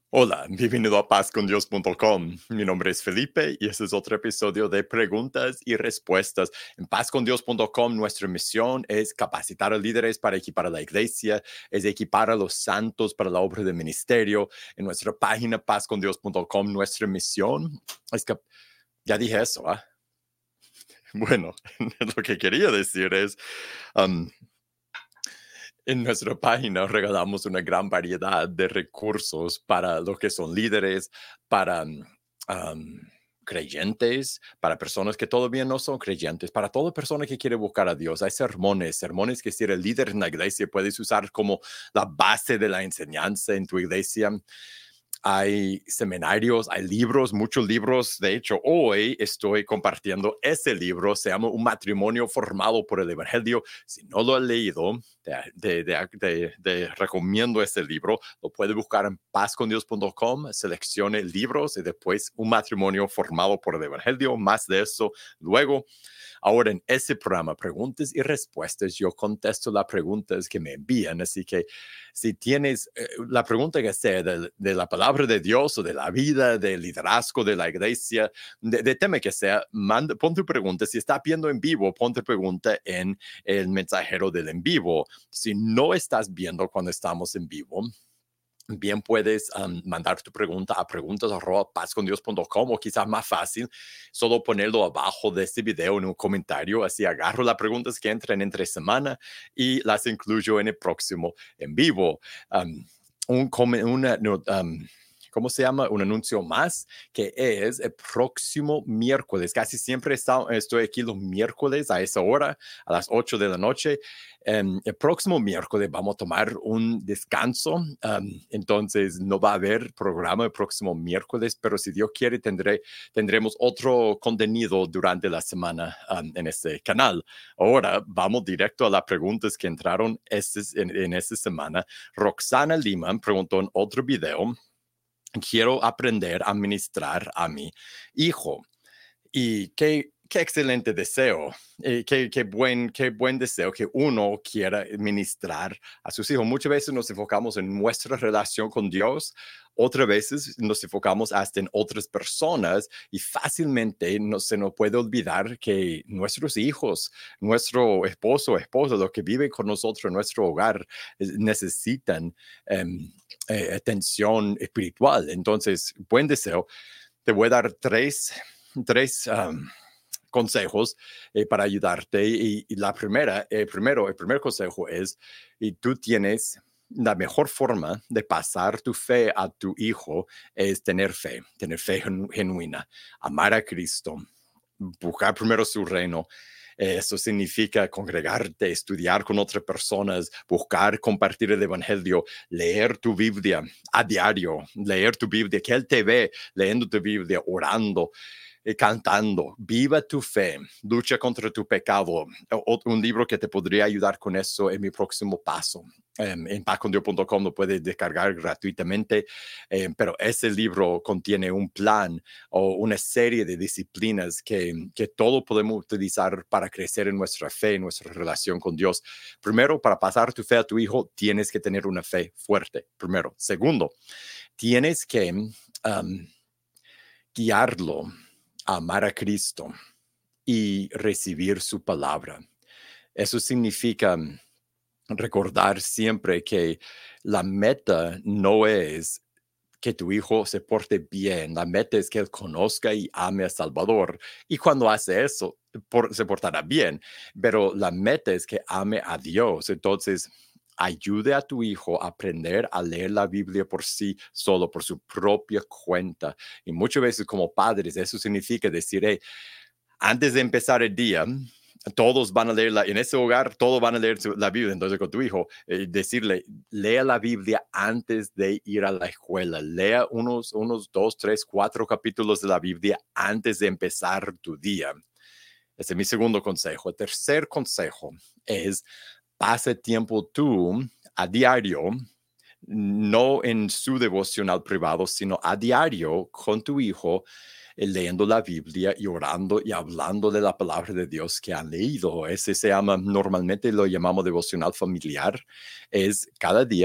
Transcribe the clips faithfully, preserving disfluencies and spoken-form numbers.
Hola, bienvenido a paz con dios punto com. Mi nombre es Felipe y este es otro episodio de preguntas y respuestas. En paz con dios punto com nuestra misión es capacitar a líderes para equipar a la iglesia, es equipar a los santos para la obra de ministerio. En nuestra página paz con dios punto com nuestra misión es que... Ya dije eso, ¿ah? Bueno, lo que quería decir es... Um, En nuestra página regalamos una gran variedad de recursos para los que son líderes, para um, creyentes, para personas que todavía no son creyentes, para toda persona que quiere buscar a Dios. Hay sermones, sermones que si eres líder en la iglesia puedes usar como la base de la enseñanza en tu iglesia. Hay seminarios, hay libros, muchos libros. De hecho, hoy estoy compartiendo ese libro. Se llama Un matrimonio formado por el Evangelio. Si no lo has leído, te, te, te, te, te recomiendo ese libro. Lo puedes buscar en paz con dios punto com. Seleccione libros y después Un matrimonio formado por el Evangelio. Más de eso luego. Ahora, en ese programa, preguntas y respuestas, yo contesto las preguntas que me envían. Así que si tienes eh, la pregunta que sea de, de la palabra de Dios o de la vida, del liderazgo de la iglesia, de, de tema que sea, manda, pon tu pregunta. Si estás viendo en vivo, pon tu pregunta en el mensajero del en vivo. Si no estás viendo cuando estamos en vivo, bien puedes um, mandar tu pregunta a preguntas arroba paz con dios punto com o quizás más fácil, solo ponerlo abajo de este video en un comentario. Así agarro las preguntas que entran entre semana y las incluyo en el próximo en vivo. Um, un, una, no, um, ¿Cómo se llama? Un anuncio más, que es el próximo miércoles. Casi siempre está, estoy aquí los miércoles a esa hora, a las ocho de la noche. Um, el próximo miércoles vamos a tomar un descanso, um, entonces no va a haber programa el próximo miércoles, pero si Dios quiere tendré, tendremos otro contenido durante la semana um, en este canal. Ahora vamos directo a las preguntas que entraron este, en, en esta semana. Roxana Lima preguntó en otro video: quiero aprender a ministrar a mi hijo. Y qué, qué excelente deseo, eh, qué, qué, buen, qué buen deseo que uno quiera ministrar a sus hijos. Muchas veces nos enfocamos en nuestra relación con Dios, otras veces nos enfocamos hasta en otras personas y fácilmente no, se nos puede olvidar que nuestros hijos, nuestro esposo o esposa, los que viven con nosotros en nuestro hogar, eh, necesitan um, eh, atención espiritual. Entonces, buen deseo. Te voy a dar tres tres um, consejos eh, para ayudarte. Y, y la primera, eh, primero, el primer consejo es, y tú tienes la mejor forma de pasar tu fe a tu hijo es tener fe, tener fe genu genuina, amar a Cristo, buscar primero su reino. Eso significa congregarte, estudiar con otras personas, buscar compartir el evangelio, leer tu Biblia a diario, leer tu Biblia, que Él te ve leyendo tu Biblia, orando, eh, cantando. Viva tu fe, lucha contra tu pecado. O, un libro que te podría ayudar con eso es Mi Próximo Paso. Um, en paz con dios punto com lo puedes descargar gratuitamente, um, pero ese libro contiene un plan o una serie de disciplinas que, que todos podemos utilizar para crecer en nuestra fe, en nuestra relación con Dios. Primero, para pasar tu fe a tu hijo, tienes que tener una fe fuerte, primero. Segundo, tienes que um, guiarlo a amar a Cristo y recibir su palabra. Eso significa recordar siempre que la meta no es que tu hijo se porte bien. La meta es que él conozca y ame a Salvador. Y cuando hace eso, por, se portará bien. Pero la meta es que ame a Dios. Entonces, ayude a tu hijo a aprender a leer la Biblia por sí solo, por su propia cuenta. Y muchas veces como padres, eso significa decir, hey, antes de empezar el día, todos van a leer, la, en ese hogar, todos van a leer su, la Biblia. Entonces con tu hijo, eh, decirle, lea la Biblia antes de ir a la escuela. Lea unos, unos dos, tres, cuatro capítulos de la Biblia antes de empezar tu día. Ese es mi segundo consejo. El tercer consejo es, pase tiempo tú a diario, no en su devocional privado, sino a diario con tu hijo, leyendo la Biblia y orando y hablando de la palabra de Dios que han leído. Ese se llama, normalmente lo llamamos devocional familiar. Es cada día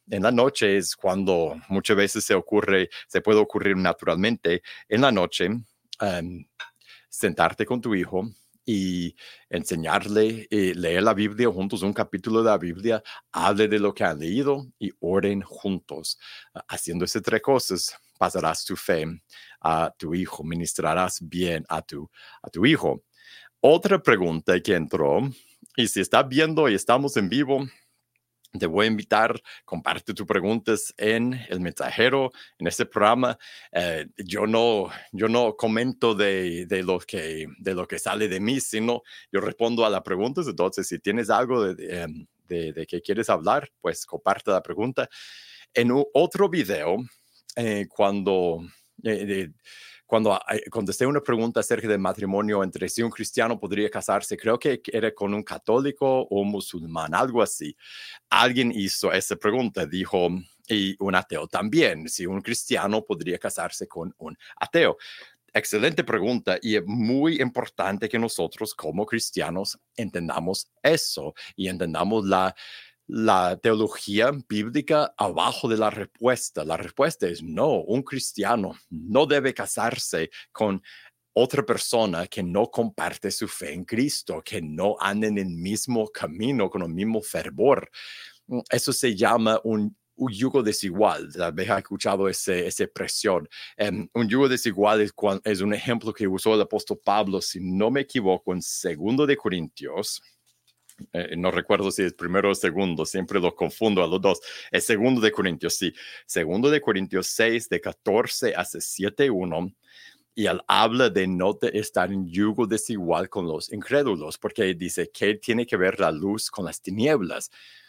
En la noche es cuando muchas veces se ocurre, se puede ocurrir naturalmente en la noche, um, sentarte con tu hijo y enseñarle, eh, leer la Biblia juntos, un capítulo de la Biblia, hable de lo que han leído y oren juntos. Uh, haciendo esas tres cosas, pasarás tu fe a tu hijo, ministrarás bien a tu, a tu hijo. Otra pregunta que entró, y si estás viendo y estamos en vivo, te voy a invitar, comparte tus preguntas en el mensajero, en este programa. Eh, yo, no, yo no comento de, de, lo que, de lo que sale de mí, sino yo respondo a las preguntas. Entonces, si tienes algo de, de, de, de que quieres hablar, pues comparte la pregunta. En un, otro video, eh, cuando... Eh, de, cuando contesté una pregunta acerca del matrimonio entre si un cristiano podría casarse, creo que era con un católico o un musulmán, algo así. Alguien hizo esa pregunta, dijo, y un ateo también, si un cristiano podría casarse con un ateo. Excelente pregunta y es muy importante que nosotros como cristianos entendamos eso y entendamos la, la teología bíblica abajo de la respuesta. La respuesta es no, un cristiano no debe casarse con otra persona que no comparte su fe en Cristo, que no anda en el mismo camino, con el mismo fervor. Eso se llama un, un yugo desigual. Tal vez ha escuchado ese, esa expresión. Um, un yugo desigual es, es un ejemplo que usó el apóstol Pablo, si no me equivoco, en segundo de Corintios. Eh, no recuerdo si es primero o segundo, siempre los confundo a los dos. Es segundo de Corintios, sí. Segundo de Corintios seis, de catorce a siete uno. Y él habla de no de estar en yugo desigual con los incrédulos, porque dice que tiene que ver la luz con las tinieblas.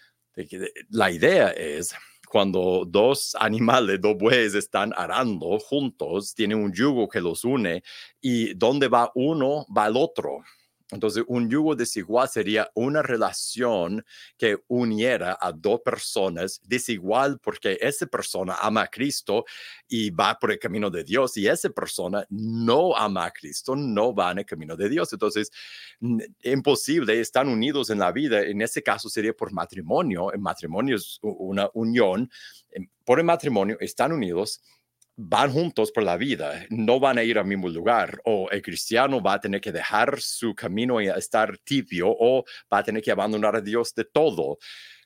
La idea es cuando dos animales, dos bueyes están arando juntos, tienen un yugo que los une y donde va uno, va el otro. Entonces, un yugo desigual sería una relación que uniera a dos personas desigual porque esa persona ama a Cristo y va por el camino de Dios y esa persona no ama a Cristo, no va en el camino de Dios. Entonces, imposible, están unidos en la vida. En ese caso sería por matrimonio. El matrimonio es una unión. Por el matrimonio están unidos, van juntos por la vida, no van a ir al mismo lugar, o el cristiano va a tener que dejar su camino y estar tibio, o va a tener que abandonar a Dios de todo.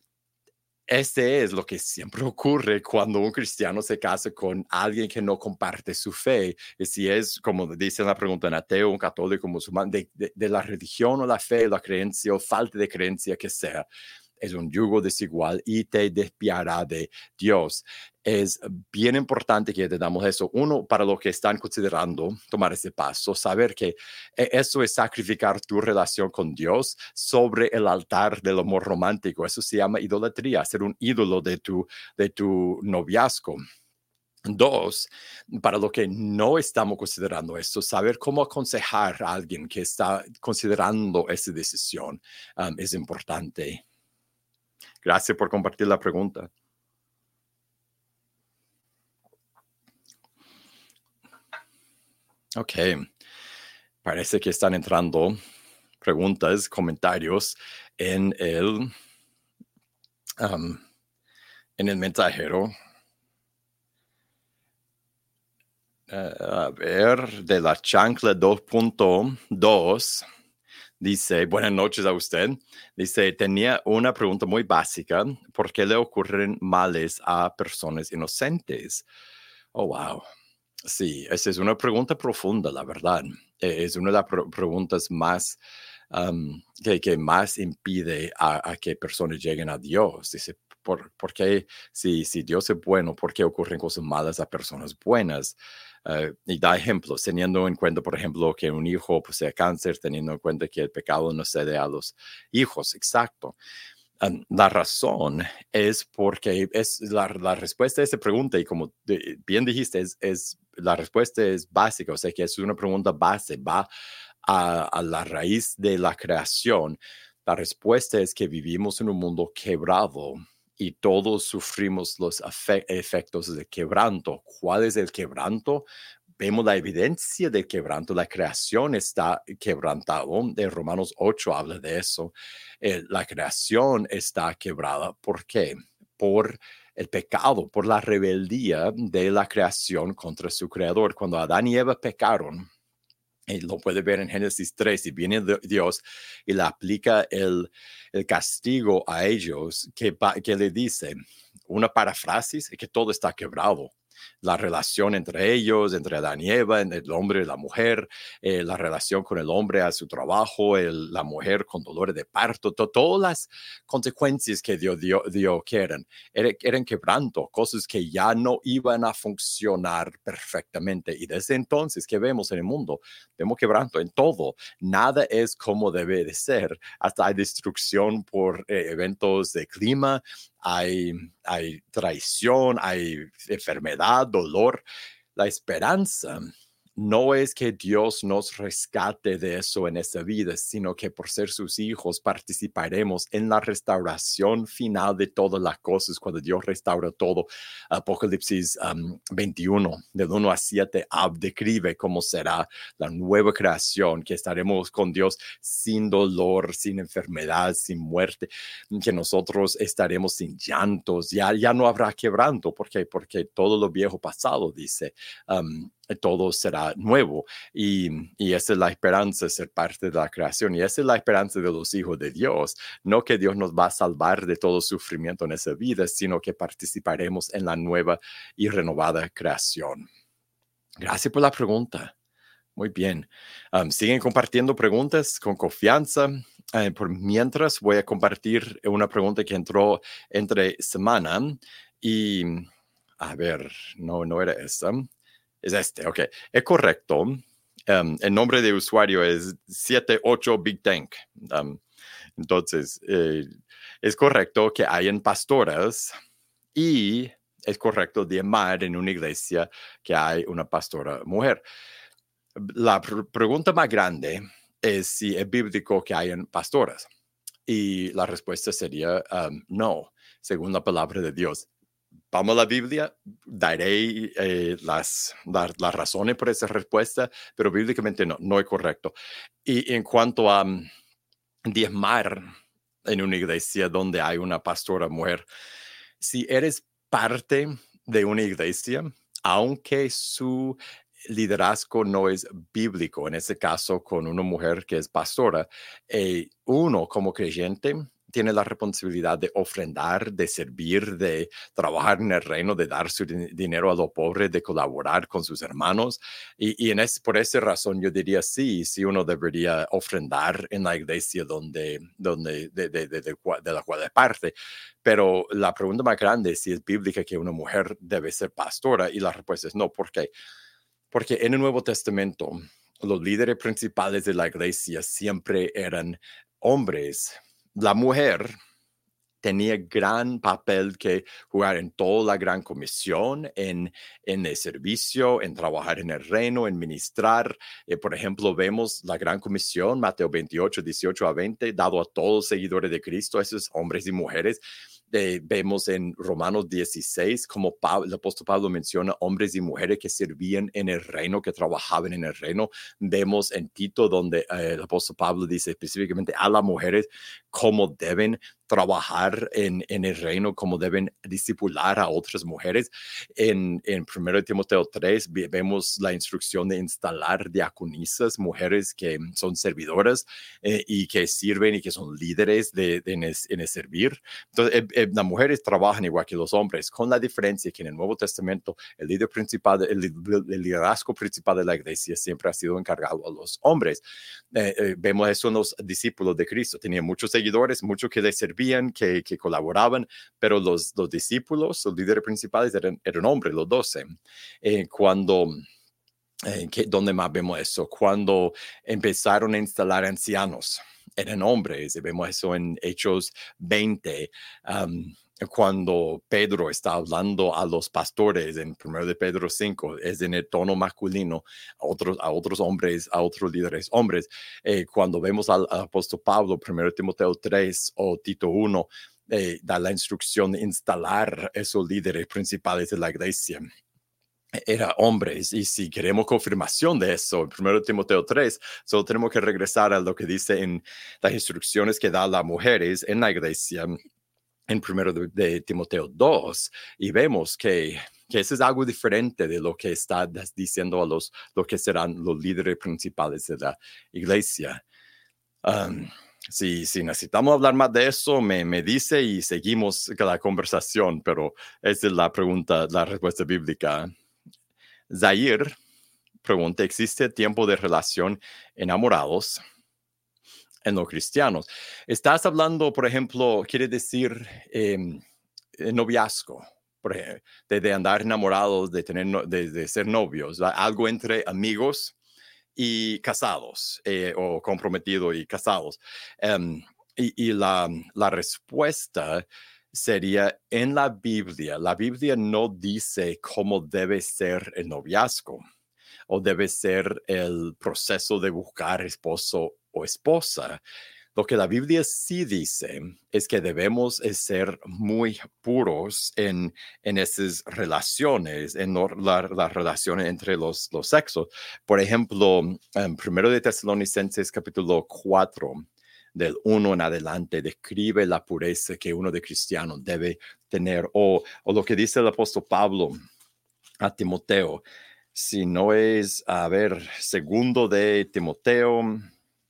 Este es lo que siempre ocurre cuando un cristiano se casa con alguien que no comparte su fe. Y si es, como dice la pregunta, un ateo, un católico, un musulmán, de, de, de la religión o la fe, la creencia o falta de creencia que sea, es un yugo desigual y te desviará de Dios. Es bien importante que entendamos eso. Uno, para los que están considerando tomar ese paso, saber que eso es sacrificar tu relación con Dios sobre el altar del amor romántico. Eso se llama idolatría, ser un ídolo de tu, de tu noviazgo. Dos, para lo que no estamos considerando esto, saber cómo aconsejar a alguien que está considerando esa decisión um, es importante. Gracias por compartir la pregunta. Ok, parece que están entrando preguntas, comentarios en el, um, en el mensajero. Uh, a ver, de la chancla dos punto dos. Dice, buenas noches a usted. Dice, tenía una pregunta muy básica. ¿Por qué le ocurren males a personas inocentes? Oh, wow. Sí, esa es una pregunta profunda, la verdad. Es una de las pre preguntas más um, que, que más impide a, a que personas lleguen a Dios. Dice, ¿por, por qué si, si Dios es bueno, por qué ocurren cosas malas a personas buenas? Uh, y da ejemplos, teniendo en cuenta, por ejemplo, que un hijo posee cáncer, teniendo en cuenta que el pecado no cede a los hijos. Exacto. Um, la razón es porque es la, la respuesta a esa pregunta, y como de, bien dijiste, es, es, la respuesta es básica, o sea que es una pregunta base, va a, a la raíz de la creación. La respuesta es que vivimos en un mundo quebrado y todos sufrimos los efectos del quebranto. ¿Cuál es el quebranto? Vemos la evidencia del quebranto, la creación está quebrantado. En Romanos ocho habla de eso. Eh, la creación está quebrada. ¿Por qué? Por el pecado, por la rebeldía de la creación contra su creador. Cuando Adán y Eva pecaron, y lo puede ver en Génesis tres, y viene Dios y le aplica el, el castigo a ellos, que, que le dice, una paráfrasis, es que todo está quebrado. La relación entre ellos, entre Adán y Eva, el hombre y la mujer, eh, la relación con el hombre a su trabajo, el, la mujer con dolores de parto, to, todas las consecuencias que Dios dio, dio que eran, eran, eran quebranto, cosas que ya no iban a funcionar perfectamente. Y desde entonces, ¿qué vemos en el mundo? Vemos quebranto en todo. Nada es como debe de ser. Hasta hay destrucción por eh, eventos de clima, hay, hay traición, hay enfermedad, dolor. La esperanza no es que Dios nos rescate de eso en esta vida, sino que por ser sus hijos participaremos en la restauración final de todas las cosas cuando Dios restaura todo. Apocalipsis um, veintiuno, del uno a siete, describe cómo será la nueva creación, que estaremos con Dios sin dolor, sin enfermedad, sin muerte, que nosotros estaremos sin llantos, ya, ya no habrá quebranto. ¿Por qué? Porque todo lo viejo pasado, dice, um, todo será nuevo. Y, y esa es la esperanza, ser parte de la creación. Y esa es la esperanza de los hijos de Dios. No que Dios nos va a salvar de todo sufrimiento en esa vida, sino que participaremos en la nueva y renovada creación. Gracias por la pregunta. Muy bien. Um, siguen compartiendo preguntas con confianza. Uh, por mientras voy a compartir una pregunta que entró entre semana y, a ver, no, no era esa. Es este, ok. Es correcto. Um, el nombre de usuario es setenta y ocho Big Tank. Um, entonces, eh, es correcto que hayan pastoras y es correcto llamar en una iglesia que hay una pastora mujer. La pr pregunta más grande es si es bíblico que hayan pastoras. Y la respuesta sería um, no, según la palabra de Dios. Vamos a la Biblia, daré eh, las, las, las razones por esa respuesta, pero bíblicamente no, no es correcto. Y en cuanto a um, diezmar en una iglesia donde hay una pastora mujer, si eres parte de una iglesia, aunque su liderazgo no es bíblico, en ese caso con una mujer que es pastora, eh, uno como creyente tiene la responsabilidad de ofrendar, de servir, de trabajar en el reino, de dar su din dinero a los pobres, de colaborar con sus hermanos. Y, y en es, por esa razón yo diría sí, sí uno debería ofrendar en la iglesia donde, donde, de, de, de, de, de la cual es parte. Pero la pregunta más grande es si es bíblica que una mujer debe ser pastora, y la respuesta es no. ¿Por qué? Porque en el Nuevo Testamento los líderes principales de la iglesia siempre eran hombres. La mujer tenía gran papel que jugar en toda la gran comisión, en, en el servicio, en trabajar en el reino, en ministrar. Eh, por ejemplo, vemos la gran comisión, Mateo veintiocho, dieciocho a veinte, dado a todos los seguidores de Cristo, esos hombres y mujeres. Eh, vemos en Romanos dieciséis como Pablo, el apóstol Pablo menciona hombres y mujeres que servían en el reino, que trabajaban en el reino. Vemos en Tito donde eh, el apóstol Pablo dice específicamente a las mujeres cómo deben trabajar en, en el reino, cómo deben discipular a otras mujeres. En, en primero Timoteo tres vemos la instrucción de instalar diaconisas, mujeres que son servidoras eh, y que sirven y que son líderes de, de en, el, en el servir. Entonces, eh, eh, las mujeres trabajan igual que los hombres, con la diferencia que en el Nuevo Testamento el líder principal, el, el liderazgo principal de la iglesia siempre ha sido encargado a los hombres. Eh, eh, vemos eso en los discípulos de Cristo. Tenían muchos seguidores, muchos que les servían, que, que colaboraban, pero los, los discípulos, los líderes principales eran, eran hombres, los doce. Eh, cuando... Eh, que, ¿Dónde más vemos eso? Cuando empezaron a instalar ancianos, eran hombres, y vemos eso en Hechos veinte, um, cuando Pedro está hablando a los pastores en primero de Pedro cinco, es en el tono masculino, a otros, a otros hombres, a otros líderes hombres. Eh, cuando vemos al, al apóstol Pablo, primero Timoteo tres o Tito uno, eh, da la instrucción de instalar esos líderes principales de la iglesia. Era hombres, y si queremos confirmación de eso, en primero Timoteo tres, solo tenemos que regresar a lo que dice en las instrucciones que da a las mujeres en la iglesia. en primero de, de Timoteo dos, y vemos que, que eso es algo diferente de lo que está diciendo a los, lo que serán los líderes principales de la iglesia. Um, si, si necesitamos hablar más de eso, me, me dice y seguimos con la conversación, pero esa es la pregunta, la respuesta bíblica. Zair pregunta, ¿existe tiempo de relación enamorados en los cristianos? Estás hablando, por ejemplo, quiere decir eh, noviazgo, por ejemplo, de, de andar enamorados, de, tener, no, de, de ser novios, ¿verdad? Algo entre amigos y casados, eh, o comprometidos y casados. Um, y y la, la respuesta sería en la Biblia. La Biblia no dice cómo debe ser el noviazgo o debe ser el proceso de buscar esposo o esposa. Lo que la Biblia sí dice es que debemos ser muy puros en, en esas relaciones, en las la, la relaciones entre los, los sexos. Por ejemplo, en primero de Tesalonicenses capítulo cuatro, del uno en adelante, describe la pureza que uno de cristiano debe tener. O, o lo que dice el apóstol Pablo a Timoteo, si no es, a ver, segundo de Timoteo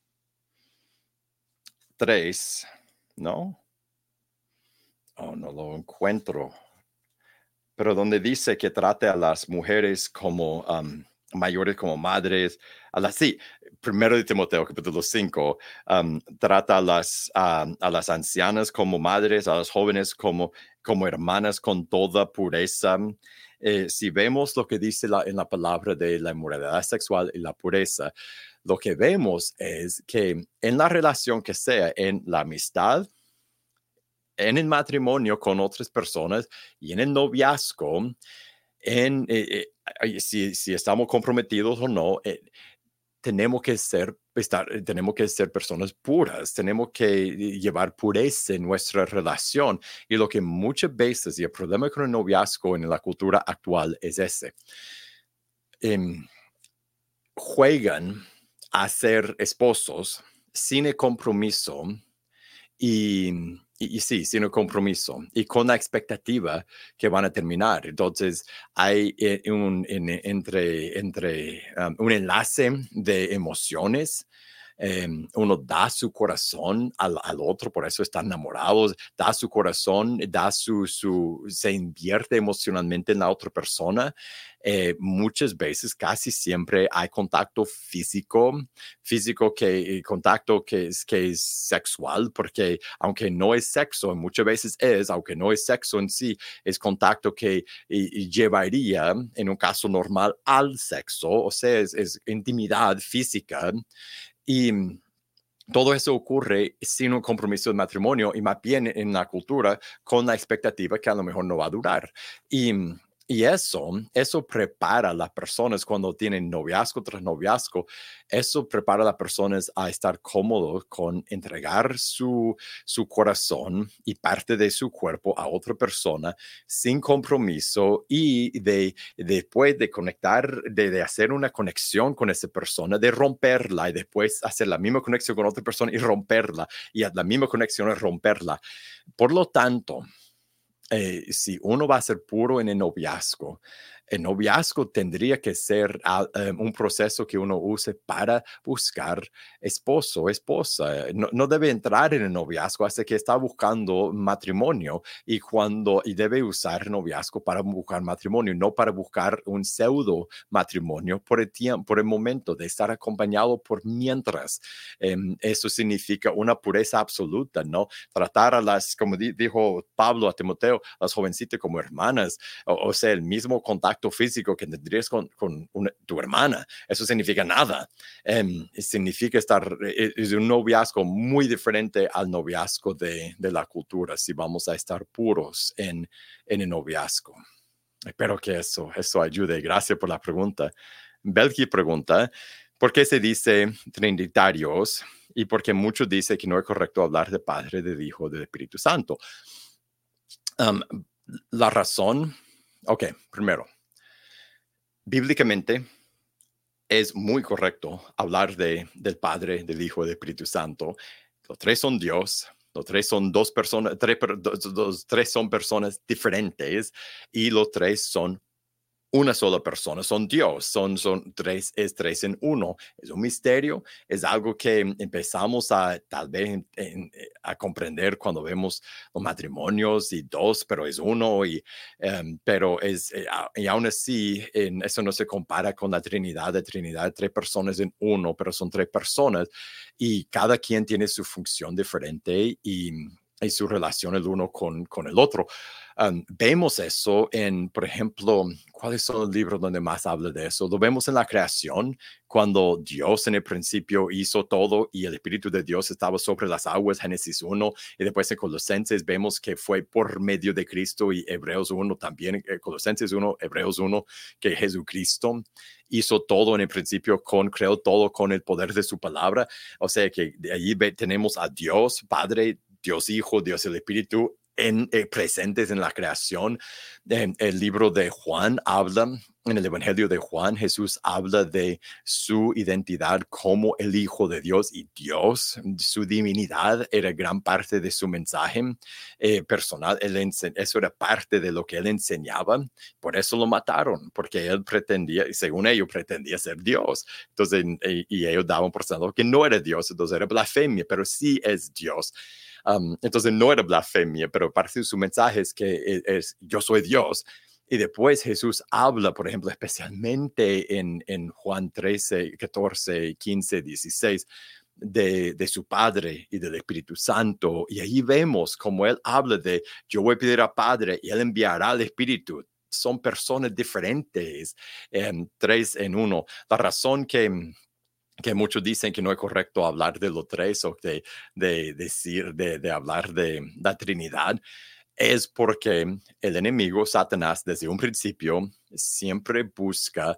tres, ¿no? Oh, no lo encuentro. Pero donde dice que trate a las mujeres como um, mayores, como madres, a las, sí, primero de Timoteo, capítulo cinco, um, trata a las, uh, a las ancianas como madres, a las jóvenes como, como hermanas con toda pureza. Eh, si vemos lo que dice la, en la palabra de la inmoralidad sexual y la pureza, lo que vemos es que en la relación que sea, en la amistad, en el matrimonio con otras personas y en el noviazgo, en, eh, eh, si, si estamos comprometidos o no, eh, tenemos que ser, estar, tenemos que ser personas puras, tenemos que llevar pureza en nuestra relación. Y lo que muchas veces, y el problema con el noviazgo en la cultura actual es ese. Eh, juegan a ser esposos sin el compromiso y, y, y sí, sin el compromiso y con la expectativa que van a terminar. Entonces, hay eh, un, en, entre, entre um, un enlace de emociones. Um, uno da su corazón al, al, otro, por eso están enamorados, da su corazón, da su, su, se invierte emocionalmente en la otra persona. Eh, muchas veces, casi siempre hay contacto físico, físico que contacto que es, que es sexual, porque aunque no es sexo, muchas veces es, aunque no es sexo en sí, es contacto que y, y llevaría en un caso normal al sexo, o sea, es, es intimidad física. Y todo eso ocurre sin un compromiso de matrimonio y más bien en la cultura con la expectativa que a lo mejor no va a durar. Y, y eso, eso prepara a las personas cuando tienen noviazgo tras noviazgo, eso prepara a las personas a estar cómodos con entregar su, su corazón y parte de su cuerpo a otra persona sin compromiso y de, después de conectar, de, de hacer una conexión con esa persona, de romperla y después hacer la misma conexión con otra persona y romperla y la misma conexión y romperla. Por lo tanto, eh, si uno va a ser puro en el noviazgo, el noviazgo tendría que ser uh, um, un proceso que uno use para buscar esposo o esposa. No, no debe entrar en el noviazgo hasta que está buscando matrimonio y cuando y debe usar el noviazgo para buscar matrimonio, no para buscar un pseudo matrimonio por el tiempo, por el momento de estar acompañado por mientras. Um, eso significa una pureza absoluta, ¿no? Tratar a las, como di, dijo Pablo a Timoteo, las jovencitas como hermanas, o, o sea, el mismo contacto físico que tendrías con, con una, tu hermana. Eso significa nada. Um, significa estar, es un noviazgo muy diferente al noviazgo de, de la cultura, si vamos a estar puros en, en el noviazgo. Espero que eso, eso ayude. Gracias por la pregunta. Belgi pregunta, ¿por qué se dice trinitarios? Y porque muchos dicen que no es correcto hablar de Padre, del Hijo, del Espíritu Santo. Um, la razón, ok, primero, bíblicamente es muy correcto hablar de, del Padre, del Hijo, del Espíritu Santo. Los tres son Dios, Los tres son dos personas, tres, dos, dos, tres son personas diferentes y los tres son una sola persona, son Dios, son, son tres, es tres en uno. Es un misterio, es algo que empezamos a tal vez en, en, a comprender cuando vemos los matrimonios y dos, pero es uno, y, um, pero es, eh, y aún así en, eso no se compara con la Trinidad, de Trinidad, tres personas en uno, pero son tres personas y cada quien tiene su función diferente y, y su relación el uno con, con el otro. Um, vemos eso en, por ejemplo, ¿cuáles son los libros donde más habla de eso? Lo vemos en la creación, cuando Dios en el principio hizo todo y el Espíritu de Dios estaba sobre las aguas, Génesis uno, y después en Colosenses vemos que fue por medio de Cristo y Hebreos uno también, eh, Colosenses uno, Hebreos uno, que Jesucristo hizo todo en el principio, con, creó todo con el poder de su palabra. O sea que de allí ve, tenemos a Dios, Padre, Dios Hijo, Dios el Espíritu, En, eh, presentes en la creación. Eh, el libro de Juan habla, en el Evangelio de Juan, Jesús habla de su identidad como el Hijo de Dios y Dios. Su divinidad era gran parte de su mensaje eh, personal. Él eso era parte de lo que él enseñaba. Por eso lo mataron, porque él pretendía, según ellos, pretendía ser Dios. Entonces, y, y ellos daban por sentado que no era Dios, entonces era blasfemia, pero sí es Dios. Um, entonces no era blasfemia, pero parte de su mensaje es que es, es yo soy Dios. Y después Jesús habla, por ejemplo, especialmente en, en Juan trece, catorce, quince, dieciséis, de, de su Padre y del Espíritu Santo. Y ahí vemos como él habla de, yo voy a pedir al Padre y él enviará al Espíritu. Son personas diferentes, eh, tres en uno. La razón que... que muchos dicen que no es correcto hablar de los tres o de, de decir, de, de hablar de la Trinidad, es porque el enemigo, Satanás, desde un principio siempre busca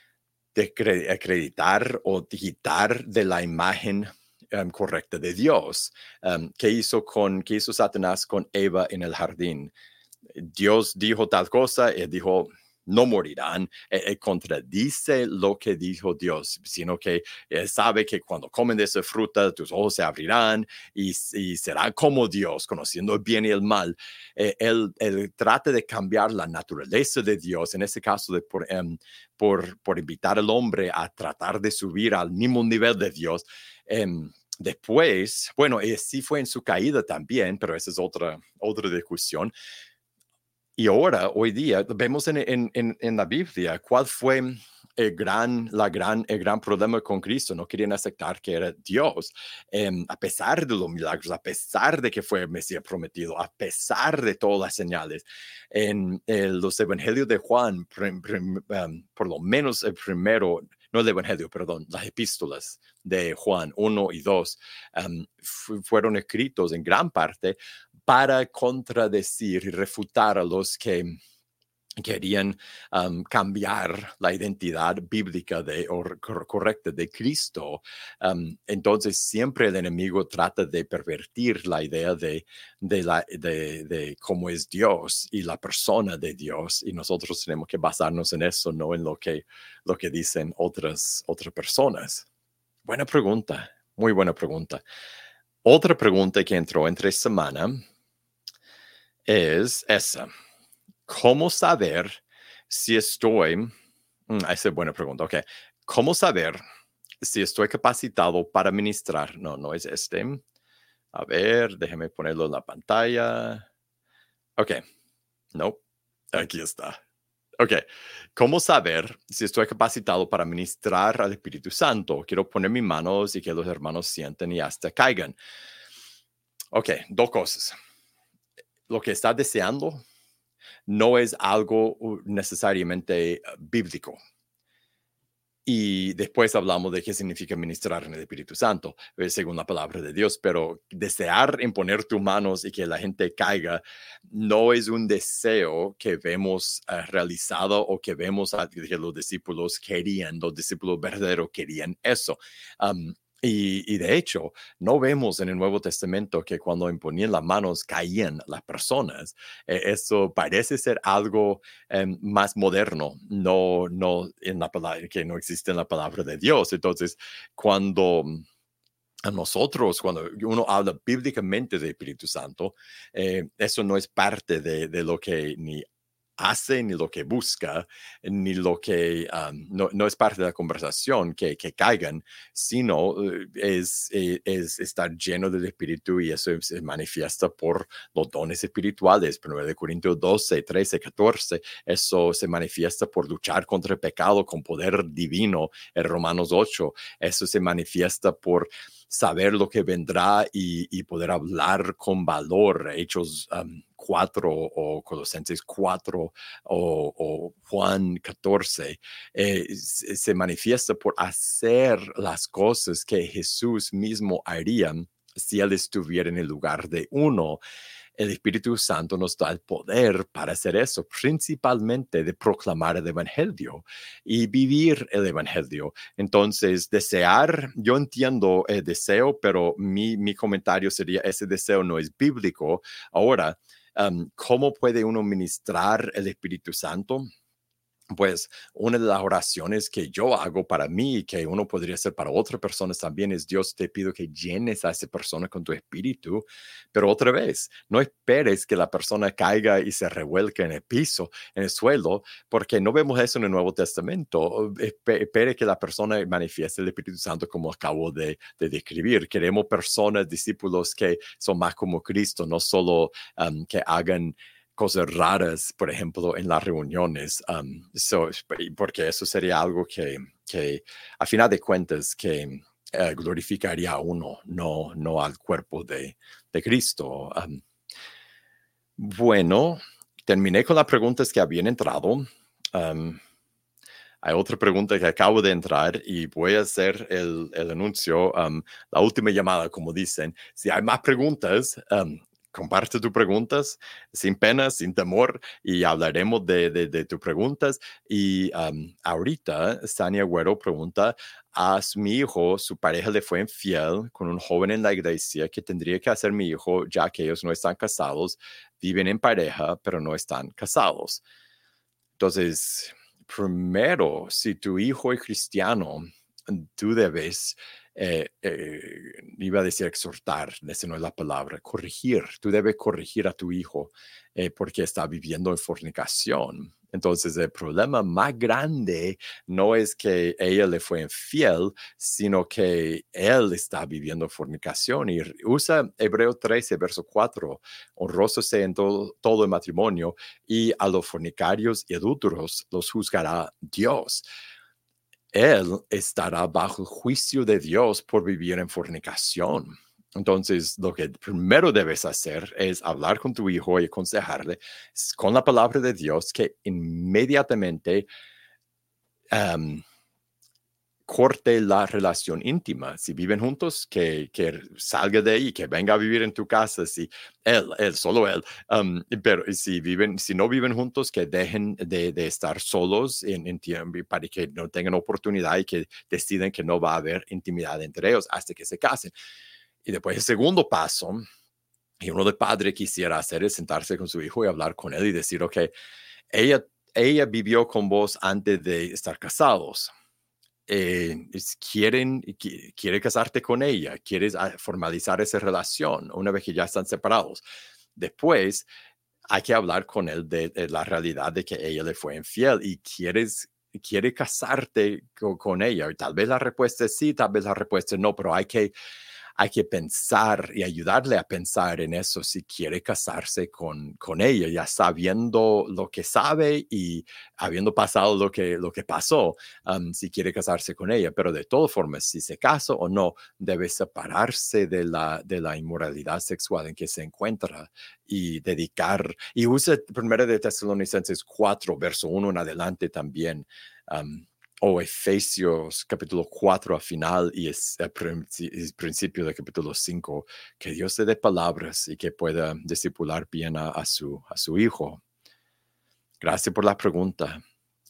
de acreditar o quitar de la imagen um, correcta de Dios. Um, ¿qué hizo con, qué hizo Satanás con Eva en el jardín? Dios dijo tal cosa, él dijo, no morirán. Él, él contradice lo que dijo Dios, sino que él sabe que cuando comen de esa fruta, tus ojos se abrirán y, y serán como Dios, conociendo el bien y el mal. Eh, él, él trata de cambiar la naturaleza de Dios, en este caso de por, um, por, por invitar al hombre a tratar de subir al mismo nivel de Dios. Um, Después, bueno, eh, sí fue en su caída también, pero esa es otra, otra discusión. Y ahora, hoy día, vemos en, en, en, en la Biblia cuál fue el gran, la gran, el gran problema con Cristo. No querían aceptar que era Dios, eh, a pesar de los milagros, a pesar de que fue el Mesías prometido, a pesar de todas las señales. En, en los evangelios de Juan, prim, prim, um, por lo menos el primero, no el evangelio, perdón, las epístolas de Juan uno y dos um, fueron escritos en gran parte para contradecir y refutar a los que querían um, cambiar la identidad bíblica de, o correcta de Cristo. Um, entonces, siempre el enemigo trata de pervertir la idea de, de, la, de, de cómo es Dios y la persona de Dios. Y nosotros tenemos que basarnos en eso, no en lo que, lo que dicen otras, otras personas. Buena pregunta, muy buena pregunta. Otra pregunta que entró entre semana es esa. ¿Cómo saber si estoy... Mm, esa es buena pregunta, ok. ¿Cómo saber si estoy capacitado para ministrar? No, no es este. A ver, déjeme ponerlo en la pantalla. Ok, no, aquí está. Ok, ¿cómo saber si estoy capacitado para ministrar al Espíritu Santo? Quiero poner mis manos y que los hermanos sienten y hasta caigan. Ok, dos cosas. Lo que está deseando no es algo necesariamente bíblico. Y después hablamos de qué significa ministrar en el Espíritu Santo, según la palabra de Dios, pero desear imponer tus manos y que la gente caiga no es un deseo que vemos uh, realizado o que vemos a, que los discípulos querían, los discípulos verdaderos querían eso. Um, Y, y de hecho, no vemos en el Nuevo Testamento que cuando imponían las manos caían las personas. Eh, eso parece ser algo eh, más moderno, no, no en la palabra, que no existe en la palabra de Dios. Entonces, cuando a nosotros, cuando uno habla bíblicamente del Espíritu Santo, eh, eso no es parte de, de lo que ni hace, ni lo que busca, ni lo que um, no, no es parte de la conversación que, que caigan, sino uh, es, es, es estar lleno del Espíritu, y eso se manifiesta por los dones espirituales. primero de Corintios doce, trece, catorce, eso se manifiesta por luchar contra el pecado con poder divino. En Romanos ocho, eso se manifiesta por saber lo que vendrá y, y poder hablar con valor. Hechos um, cuatro o Colosenses cuatro o, o Juan catorce, eh, se, se manifiesta por hacer las cosas que Jesús mismo haría si él estuviera en el lugar de uno. El Espíritu Santo nos da el poder para hacer eso, principalmente de proclamar el Evangelio y vivir el Evangelio. Entonces, desear, yo entiendo el deseo, pero mi, mi comentario sería, ese deseo no es bíblico. Ahora, um, ¿cómo puede uno ministrar el Espíritu Santo? Pues una de las oraciones que yo hago para mí y que uno podría hacer para otras personas también es: Dios, te pido que llenes a esa persona con tu espíritu. Pero otra vez, no esperes que la persona caiga y se revuelque en el piso, en el suelo, porque no vemos eso en el Nuevo Testamento. Espere que la persona manifieste el Espíritu Santo, como acabo de, de describir. Queremos personas, discípulos que son más como Cristo, no solo um, que hagan cosas raras, por ejemplo, en las reuniones, um, so, porque eso sería algo que, que, a final de cuentas, que uh, glorificaría a uno, no, no al cuerpo de, de Cristo. Um, bueno, terminé con las preguntas que habían entrado. Um, hay otra pregunta que acabo de entrar y voy a hacer el, el anuncio, um, la última llamada, como dicen. Si hay más preguntas, um, comparte tus preguntas sin pena, sin temor, y hablaremos de, de, de tus preguntas. Y um, ahorita, Sania Güero pregunta: a mi hijo, su pareja le fue infiel con un joven en la iglesia. ¿Qué tendría que hacer mi hijo, ya que ellos no están casados, viven en pareja, pero no están casados? Entonces, primero, si tu hijo es cristiano, tú debes, eh, eh, iba a decir exhortar, esa no es la palabra, corregir. Tú debes corregir a tu hijo eh, porque está viviendo en fornicación. Entonces, el problema más grande no es que ella le fue infiel, sino que él está viviendo fornicación. Y usa Hebreo trece, verso cuatro: honroso sea en todo, todo el matrimonio, y a los fornicarios y adúlteros los juzgará Dios. Él estará bajo el juicio de Dios por vivir en fornicación. Entonces, lo que primero debes hacer es hablar con tu hijo y aconsejarle con la palabra de Dios que inmediatamente um, corte la relación íntima. Si viven juntos, que, que salga de ahí, que venga a vivir en tu casa. Si él, él, solo él. Um, pero si viven, si no viven juntos, que dejen de, de estar solos en, en tiempo, para que no tengan oportunidad y que deciden que no va a haber intimidad entre ellos hasta que se casen. Y después, el segundo paso, y uno de padre quisiera hacer, es sentarse con su hijo y hablar con él y decir: ok, ella, ella vivió con vos antes de estar casados. Eh, es, quieren, qui- quiere casarte con ella, quieres ah, formalizar esa relación una vez que ya están separados. Después hay que hablar con él de, de la realidad de que ella le fue infiel y quieres, quiere casarte con, con ella. Y tal vez la respuesta es sí, tal vez la respuesta es no, pero hay que hay que pensar y ayudarle a pensar en eso si quiere casarse con, con ella, ya sabiendo lo que sabe y habiendo pasado lo que, lo que pasó, um, si quiere casarse con ella. Pero de todas formas, si se casa o no, debe separarse de la, de la inmoralidad sexual en que se encuentra y dedicar, y usa primero de Tesalonicenses cuatro, verso uno en adelante también, um, o Efesios capítulo cuatro al final, y es el principio del capítulo cinco, que Dios le dé palabras y que pueda discipular bien a, a, su, a su hijo. Gracias por la pregunta.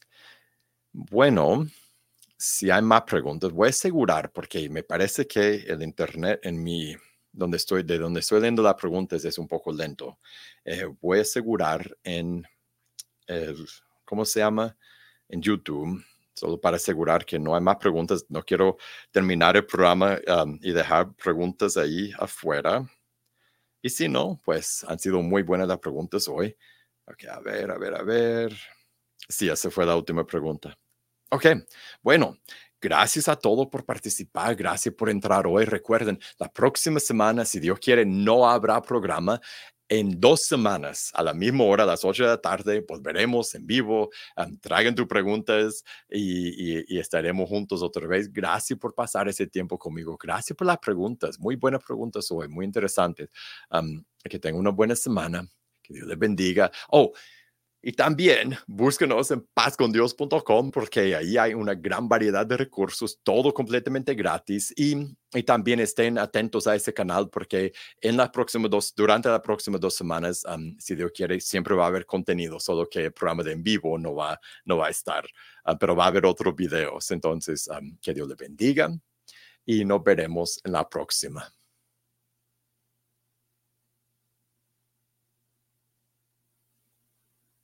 Bueno, si hay más preguntas, voy a asegurar, porque me parece que el internet en mi, donde estoy, de donde estoy leyendo las preguntas es un poco lento. Eh, voy a asegurar en el, ¿cómo se llama? En YouTube. solo para asegurar que no hay más preguntas. No quiero terminar el programa um, y dejar preguntas ahí afuera. Y si no, pues han sido muy buenas las preguntas hoy. Ok, a ver, a ver, a ver. Sí, esa fue la última pregunta. Ok, bueno, gracias a todos por participar, gracias por entrar hoy. Recuerden, la próxima semana, si Dios quiere, no habrá programa. En dos semanas, a la misma hora, a las ocho de la tarde, volveremos en vivo. Um, traigan tus preguntas y, y, y estaremos juntos otra vez. Gracias por pasar ese tiempo conmigo. Gracias por las preguntas. Muy buenas preguntas hoy, muy interesantes. Um, que tengan una buena semana. Que Dios les bendiga. Oh, y también búsquenos en paz con dios punto com porque ahí hay una gran variedad de recursos, todo completamente gratis. Y, y también estén atentos a ese canal porque en las próximas dos, durante las próximas dos semanas, um, si Dios quiere, siempre va a haber contenido, solo que el programa de en vivo no va, no va a estar, uh, pero va a haber otros videos. Entonces, um, que Dios le bendiga y nos veremos en la próxima.